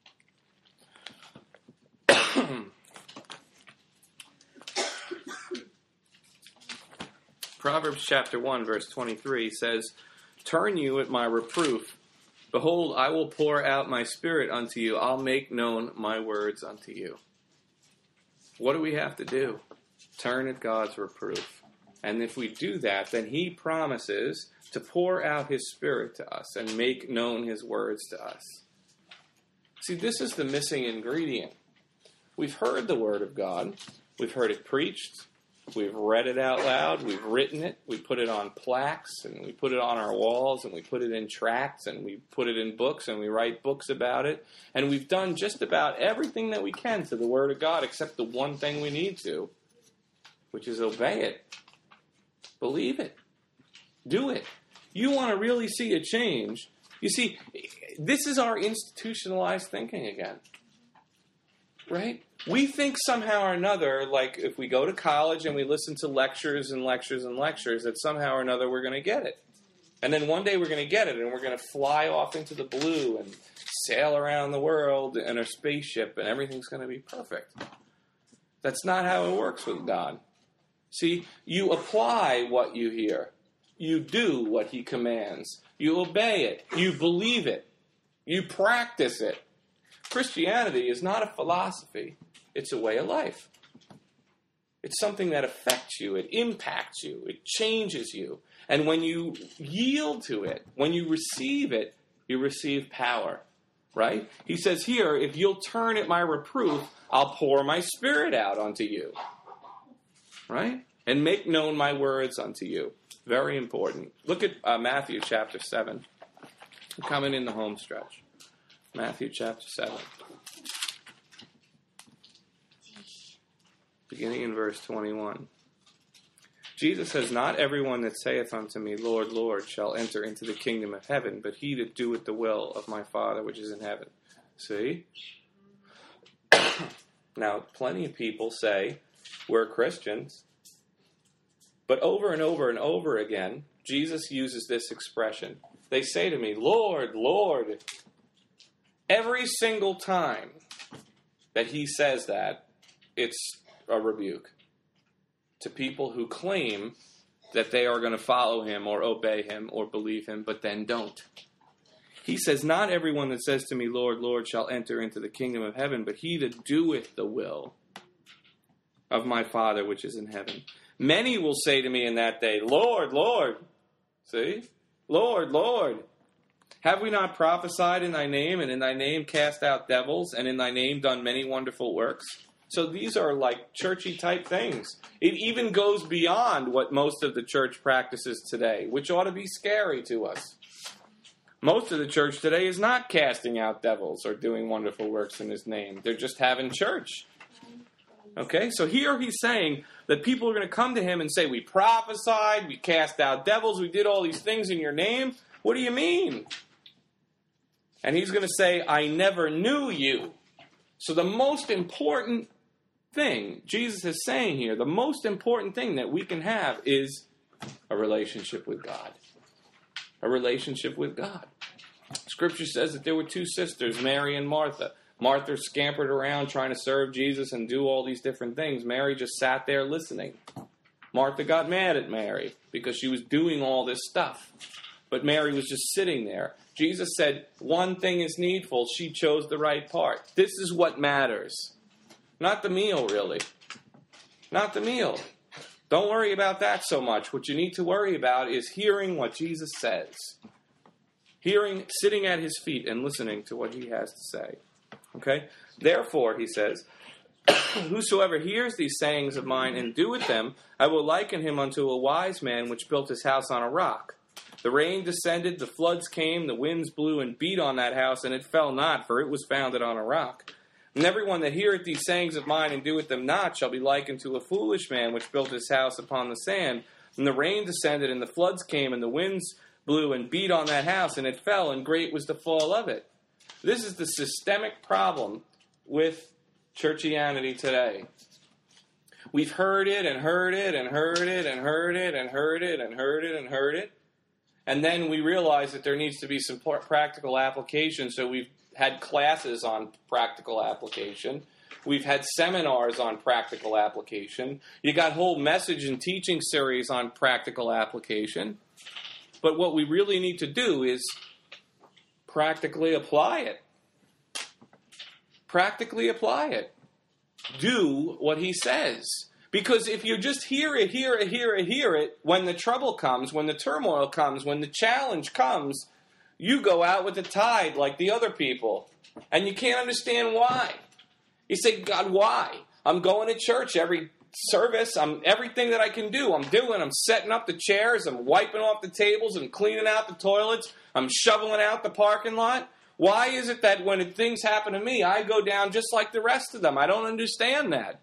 Proverbs chapter one, verse twenty-three says, "Turn you at my reproof. Behold, I will pour out my spirit unto you. I'll make known my words unto you." What do we have to do? Turn at God's reproof. And if we do that, then he promises to pour out his spirit to us and make known his words to us. See, this is the missing ingredient. We've heard the word of God. We've heard it preached. We've read it out loud. We've written it. We put it on plaques, and we put it on our walls, and we put it in tracts, and we put it in books, and we write books about it. And we've done just about everything that we can to the word of God except the one thing we need to, which is obey it. Believe it. Do it. You want to really see a change. You see, this is our institutionalized thinking again. Right? We think somehow or another, like if we go to college and we listen to lectures and lectures and lectures, that somehow or another we're going to get it. And then one day we're going to get it and we're going to fly off into the blue and sail around the world in a spaceship and everything's going to be perfect. That's not how it works with God. See, you apply what you hear. You do what he commands. You obey it. You believe it. You practice it. Christianity is not a philosophy. It's a way of life. It's something that affects you. It impacts you. It changes you. And when you yield to it, when you receive it, you receive power. Right? He says here, if you'll turn at my reproof, I'll pour my spirit out unto you. Right? And make known my words unto you. Very important. Look at uh, Matthew chapter seven. We're coming in the home stretch. Matthew chapter seven. Beginning in verse twenty-one. Jesus says, "Not everyone that saith unto me, Lord, Lord, shall enter into the kingdom of heaven, but he that doeth the will of my Father which is in heaven." See? Now, plenty of people say, we're Christians. But over and over and over again, Jesus uses this expression. They say to me, Lord, Lord. Every single time that he says that, it's a rebuke to people who claim that they are going to follow him or obey him or believe him, but then don't. He says, "Not everyone that says to me, Lord, Lord, shall enter into the kingdom of heaven, but he that doeth the will of my Father which is in heaven. Many will say to me in that day, Lord, Lord." See? "Lord, Lord, have we not prophesied in thy name, and in thy name cast out devils, and in thy name done many wonderful works?" So these are like churchy type things. It even goes beyond what most of the church practices today, which ought to be scary to us. Most of the church today is not casting out devils or doing wonderful works in his name. They're just having church. Okay, so here he's saying that people are going to come to him and say, we prophesied, we cast out devils, we did all these things in your name. What do you mean? And he's going to say, I never knew you. So the most important thing Jesus is saying here, the most important thing that we can have is a relationship with God. A relationship with God. Scripture says that there were two sisters, Mary and Martha. Martha scampered around trying to serve Jesus and do all these different things. Mary just sat there listening. Martha got mad at Mary because she was doing all this stuff. But Mary was just sitting there. Jesus said, one thing is needful. She chose the right part. This is what matters. Not the meal, really. Not the meal. Don't worry about that so much. What you need to worry about is hearing what Jesus says. Hearing, sitting at his feet and listening to what he has to say. Okay? Therefore, he says, whosoever hears these sayings of mine and doeth them, I will liken him unto a wise man which built his house on a rock. The rain descended, the floods came, the winds blew and beat on that house, and it fell not, for it was founded on a rock. And everyone that heareth these sayings of mine and doeth them not shall be likened to a foolish man which built his house upon the sand. And the rain descended, and the floods came, and the winds blew and beat on that house, and it fell, and great was the fall of it. This is the systemic problem with churchianity today. We've heard it and heard it and heard it and heard it and heard it and heard it and heard it. And then we realize that there needs to be some practical application. So we've had classes on practical application. We've had seminars on practical application. You got whole message and teaching series on practical application. But what we really need to do is practically apply it. Practically apply it. Do what he says. Because if you just hear it, hear it, hear it, hear it, when the trouble comes, when the turmoil comes, when the challenge comes, you go out with the tide like the other people. And you can't understand why. You say, God, why? I'm going to church every service. I'm everything that I can do, I'm doing. I'm setting up the chairs. I'm wiping off the tables and cleaning out the toilets. I'm shoveling out the parking lot. Why is it that when things happen to me, I go down just like the rest of them? I don't understand that.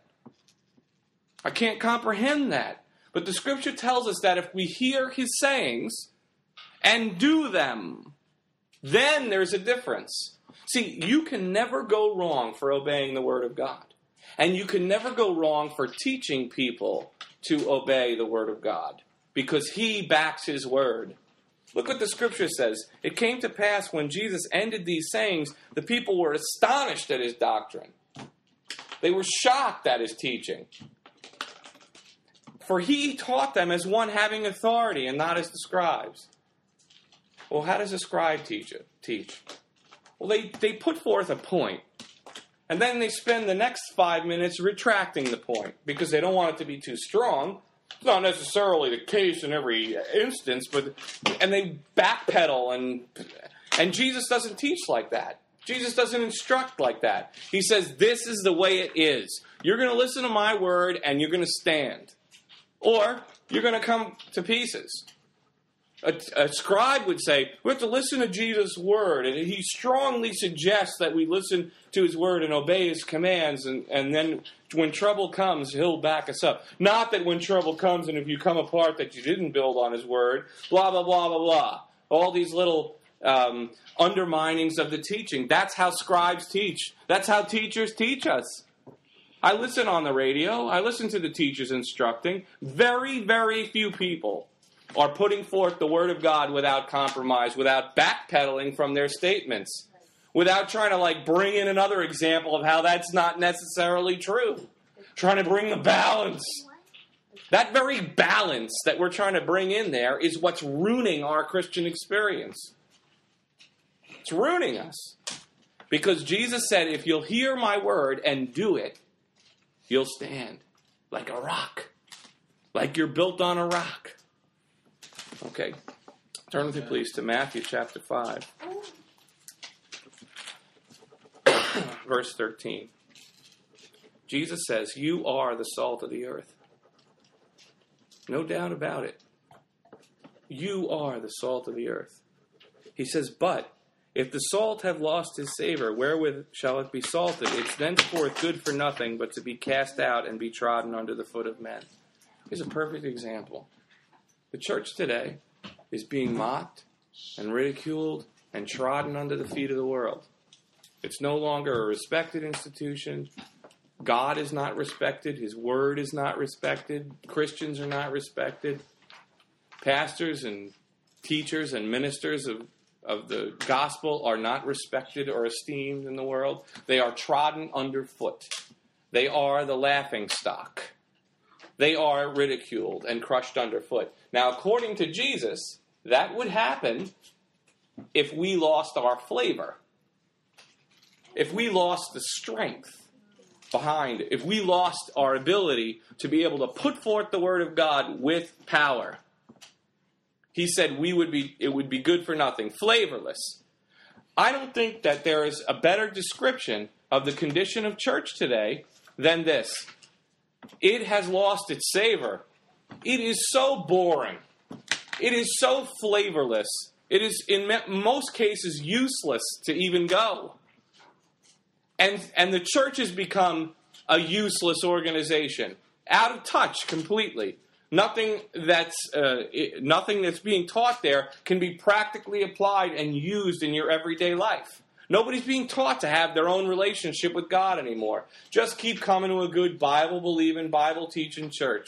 I can't comprehend that. But the Scripture tells us that if we hear his sayings and do them, then there's a difference. See, you can never go wrong for obeying the Word of God. And you can never go wrong for teaching people to obey the Word of God. Because he backs his Word. Look what the Scripture says. It came to pass when Jesus ended these sayings, the people were astonished at his doctrine. They were shocked at his teaching. For he taught them as one having authority and not as the scribes. Well, how does a scribe teach it? Teach? Well, they, they put forth a point. And then they spend the next five minutes retracting the point. Because they don't want it to be too strong. It's not necessarily the case in every instance. but And they backpedal. And, and Jesus doesn't teach like that. Jesus doesn't instruct like that. He says, this is the way it is. You're going to listen to my word and you're going to stand. Or you're going to come to pieces. A, a scribe would say, we have to listen to Jesus' word. And he strongly suggests that we listen to his word and obey his commands. And, and then when trouble comes, he'll back us up. Not that when trouble comes and if you come apart that you didn't build on his word. Blah, blah, blah, blah, blah. All these little um, underminings of the teaching. That's how scribes teach. That's how teachers teach us. I listen on the radio. I listen to the teachers instructing. Very, very few people are putting forth the Word of God without compromise, without backpedaling from their statements, without trying to like bring in another example of how that's not necessarily true. Trying to bring the balance. That very balance that we're trying to bring in there is what's ruining our Christian experience. It's ruining us. Because Jesus said, if you'll hear my word and do it, you'll stand like a rock. Like you're built on a rock. Okay. Turn with me, please, to Matthew chapter five. Verse thirteen. Jesus says, you are the salt of the earth. No doubt about it. You are the salt of the earth. He says, but If the salt have lost his savor, wherewith shall it be salted? It's thenceforth good for nothing but to be cast out and be trodden under the foot of men. Here's a perfect example. The church today is being mocked and ridiculed and trodden under the feet of the world. It's no longer a respected institution. God is not respected. His word is not respected. Christians are not respected. Pastors and teachers and ministers of of the gospel are not respected or esteemed in the world. They are trodden underfoot. They are the laughing stock. They are ridiculed and crushed underfoot. Now, according to Jesus, that would happen if we lost our flavor. If we lost the strength behind it. If we lost our ability to be able to put forth the word of God with power. He said we would be. It would be good for nothing, flavorless. I don't think that there is a better description of the condition of church today than this. It has lost its savor. It is so boring. It is so flavorless. It is, in most cases, useless to even go. And, and the church has become a useless organization, out of touch completely. Nothing that's uh, nothing that's being taught there can be practically applied and used in your everyday life. Nobody's being taught to have their own relationship with God anymore. Just keep coming to a good Bible-believing, Bible-teaching church.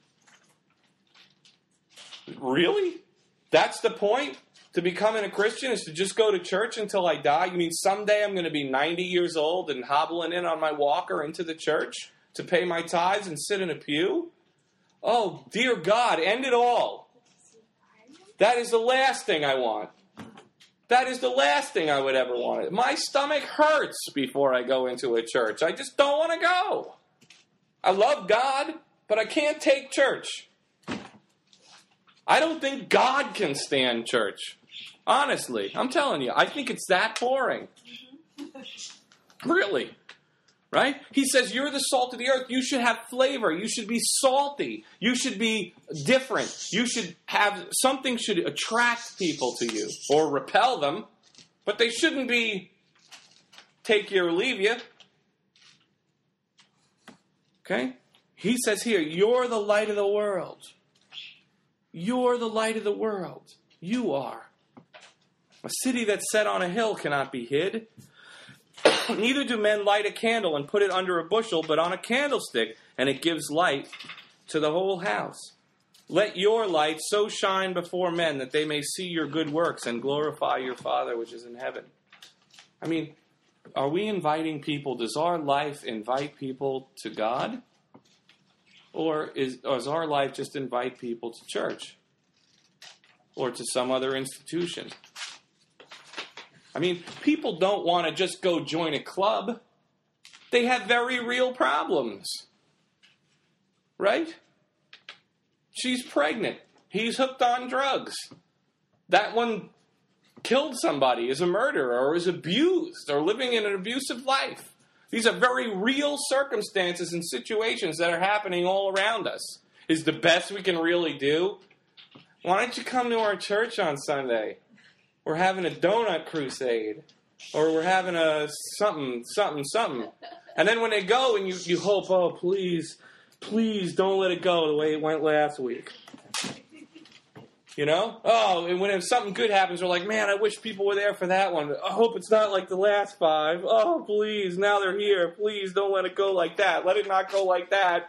Really? That's the point? To becoming a Christian is to just go to church until I die? You mean someday I'm going to be ninety years old and hobbling in on my walker into the church to pay my tithes and sit in a pew? Oh, dear God, end it all. That is the last thing I want. That is the last thing I would ever want. My stomach hurts before I go into a church. I just don't want to go. I love God, but I can't take church. I don't think God can stand church. Honestly, I'm telling you, I think it's that boring. Really. Right? He says, you're the salt of the earth. You should have flavor. You should be salty. You should be different. You should have, something should attract people to you or repel them. But they shouldn't be take you or leave you. Okay? He says here, you're the light of the world. You're the light of the world. You are. A city that's set on a hill cannot be hid. Neither do men light a candle and put it under a bushel, but on a candlestick, and it gives light to the whole house. Let your light so shine before men that they may see your good works and glorify your Father which is in heaven. I mean, are we inviting people? Does our life invite people to God? Or is, or does our life just invite people to church? Or to some other institution? I mean, people don't want to just go join a club. They have very real problems. Right? She's pregnant. He's hooked on drugs. That one killed somebody, is a murderer, or is abused, or living in an abusive life. These are very real circumstances and situations that are happening all around us. Is the best we can really do? Why don't you come to our church on Sunday? We're having a donut crusade. Or we're having a something, something, something. And then when they go and you, you hope, oh, please, please don't let it go the way it went last week. You know? Oh, and when something good happens, we're like, man, I wish people were there for that one. I hope it's not like the last five. Oh, please, now they're here. Please don't let it go like that. Let it not go like that.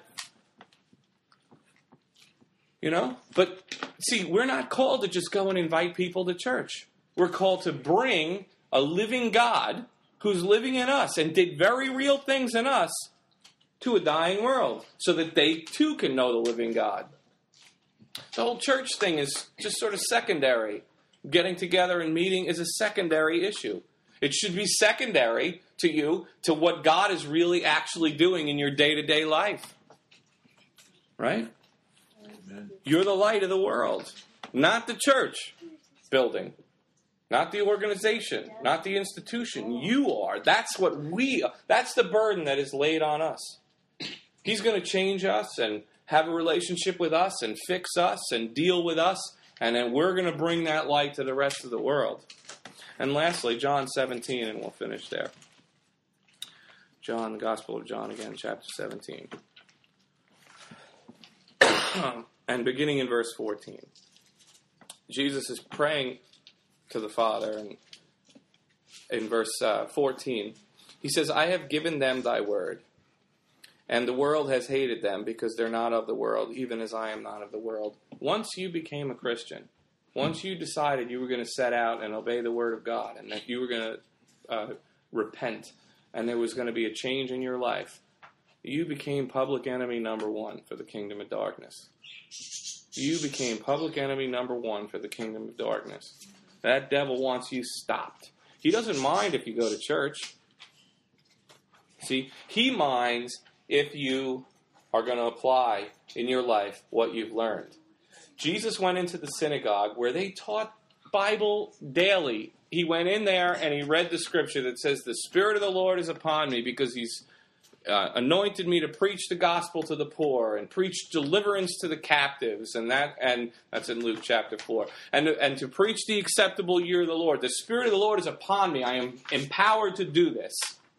You know? But, see, we're not called to just go and invite people to church. We're called to bring a living God who's living in us and did very real things in us to a dying world so that they too can know the living God. The whole church thing is just sort of secondary. Getting together and meeting is a secondary issue. It should be secondary to you to what God is really actually doing in your day-to-day life. Right? Amen. You're the light of the world, not the church building. Not the organization, not the institution. You are. That's what we are. That's the burden that is laid on us. He's going to change us and have a relationship with us and fix us and deal with us. And then we're going to bring that light to the rest of the world. And lastly, John seventeen, and we'll finish there. John, the Gospel of John again, chapter seventeen. And beginning in verse fourteen. Jesus is praying to the Father, and in verse uh, fourteen, he says, I have given them thy word, and the world has hated them because they're not of the world, even as I am not of the world. Once you became a Christian, once you decided you were going to set out and obey the word of God, and that you were going to uh, repent, and there was going to be a change in your life, you became public enemy number one for the kingdom of darkness. You became public enemy number one for the kingdom of darkness. That devil wants you stopped. He doesn't mind if you go to church. See, he minds if you are going to apply in your life what you've learned. Jesus went into the synagogue where they taught Bible daily. He went in there and he read the scripture that says, the Spirit of the Lord is upon me because he's uh, anointed me to preach the gospel to the poor and preach deliverance to the captives. And that and that's in Luke chapter four. And, and to preach the acceptable year of the Lord. The Spirit of the Lord is upon me. I am empowered to do this.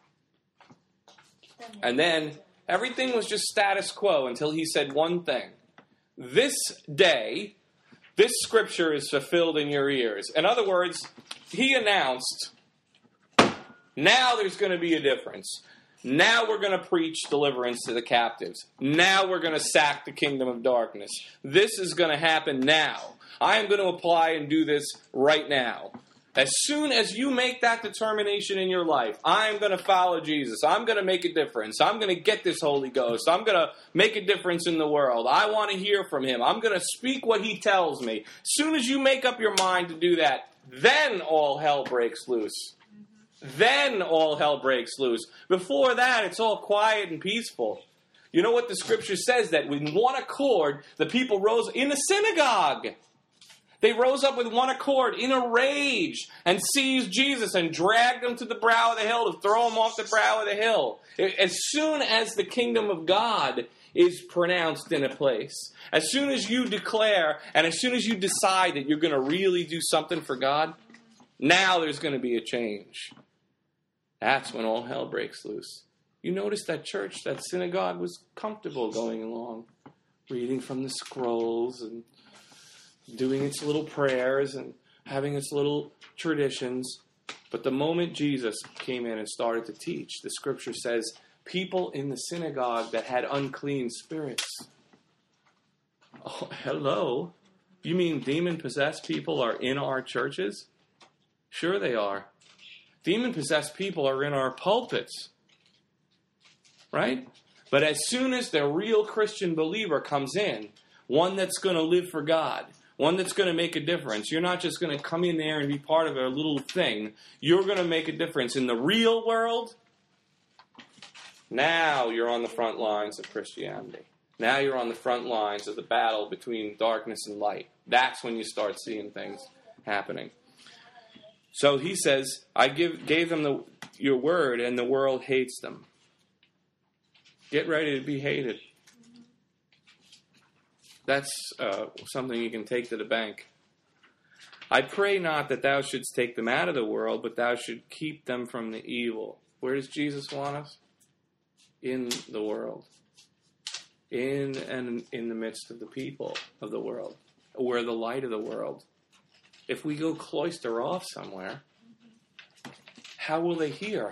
And then everything was just status quo until he said one thing. This day, this scripture is fulfilled in your ears. In other words, he announced, now there's going to be a difference. Now we're going to preach deliverance to the captives. Now we're going to sack the kingdom of darkness. This is going to happen now. I am going to apply and do this right now. As soon as you make that determination in your life, I'm going to follow Jesus. I'm going to make a difference. I'm going to get this Holy Ghost. I'm going to make a difference in the world. I want to hear from him. I'm going to speak what he tells me. As soon as you make up your mind to do that, then all hell breaks loose. Then all hell breaks loose. Before that, it's all quiet and peaceful. You know what the scripture says? That with one accord, the people rose in the synagogue. They rose up with one accord in a rage and seized Jesus and dragged him to the brow of the hill to throw him off the brow of the hill. As soon as the kingdom of God is pronounced in a place, as soon as you declare and as soon as you decide that you're going to really do something for God, now there's going to be a change. That's when all hell breaks loose. You notice that church, that synagogue was comfortable going along, reading from the scrolls and doing its little prayers and having its little traditions. But the moment Jesus came in and started to teach, the scripture says, people in the synagogue that had unclean spirits. Oh, hello. You mean demon-possessed people are in our churches? Sure they are. Demon-possessed people are in our pulpits. Right? But as soon as the real Christian believer comes in, one that's going to live for God, one that's going to make a difference. You're not just going to come in there and be part of a little thing. You're going to make a difference in the real world. Now you're on the front lines of Christianity. Now you're on the front lines of the battle between darkness and light. That's when you start seeing things happening. So he says, I give gave them the, your word, and the world hates them. Get ready to be hated. That's uh, something you can take to the bank. I pray not that thou shouldst take them out of the world, but thou should keep them from the evil. Where does Jesus want us? In the world. In and in the midst of the people of the world. We're the light of the world. If we go cloister off somewhere, how will they hear?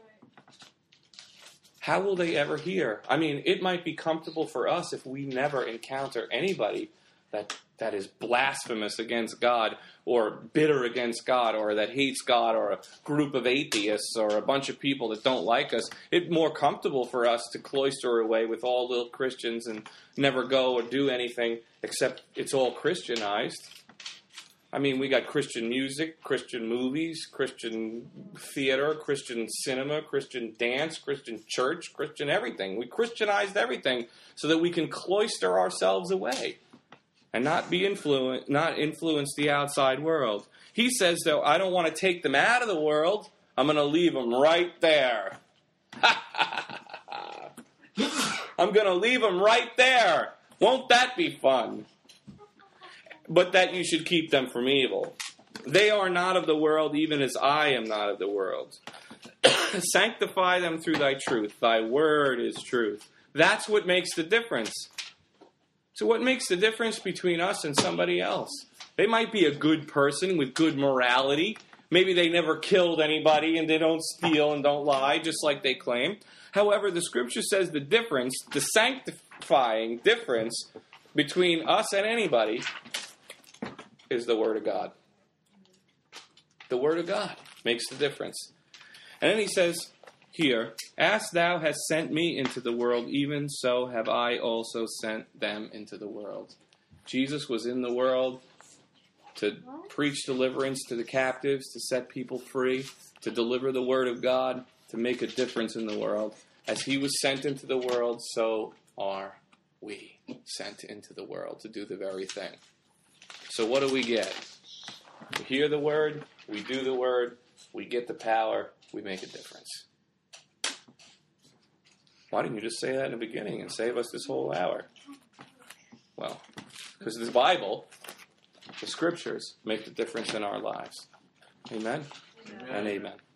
How will they ever hear? I mean, it might be comfortable for us if we never encounter anybody that that is blasphemous against God or bitter against God or that hates God or a group of atheists or a bunch of people that don't like us. It's more comfortable for us to cloister away with all little Christians and never go or do anything except it's all Christianized. I mean, we got Christian music, Christian movies, Christian theater, Christian cinema, Christian dance, Christian church, Christian everything. We Christianized everything so that we can cloister ourselves away and not be influ- not influence the outside world. He says, though, I don't want to take them out of the world. I'm going to leave them right there. I'm going to leave them right there. Won't that be fun? But that you should keep them from evil. They are not of the world, even as I am not of the world. Sanctify them through thy truth. Thy word is truth. That's what makes the difference. So what makes the difference between us and somebody else? They might be a good person with good morality. Maybe they never killed anybody and they don't steal and don't lie, just like they claim. However, the scripture says the difference, the sanctifying difference between us and anybody is the word of God. The word of God makes the difference. And then he says here, as thou hast sent me into the world, even so have I also sent them into the world. Jesus was in the world to preach deliverance to the captives, to set people free, to deliver the word of God, to make a difference in the world. As he was sent into the world, so are we sent into the world to do the very thing. So what do we get? We hear the word, we do the word, we get the power, we make a difference. Why didn't you just say that in the beginning and save us this whole hour? Well, because the Bible, the scriptures, make the difference in our lives. Amen? Amen. And amen.